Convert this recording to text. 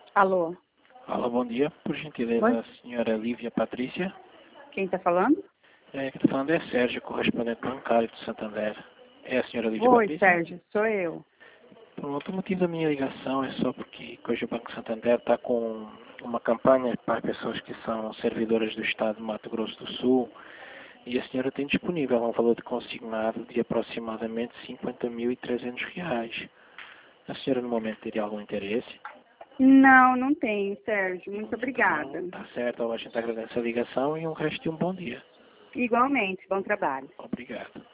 Alô, Alô, bom dia. Por gentileza, Oi? a senhora Lívia Patrícia. Quem está falando? Quem está falando é Sérgio, correspondente bancário do Santander. É a senhora Lívia Oi, Patrícia? Sérgio, sou eu. Pronto, o motivo da minha ligação é só porque hoje o Banco Santander está com uma campanha para pessoas que são servidoras do Estado de Mato Grosso do Sul e a senhora tem disponível um valor de consignado de aproximadamente R$ 50.300. A senhora no momento teria algum interesse? Não, não tenho, Sérgio. Muito obrigada. Então, tá certo, a gente agradece a ligação e um resto de um bom dia. Igualmente, bom trabalho. Obrigado.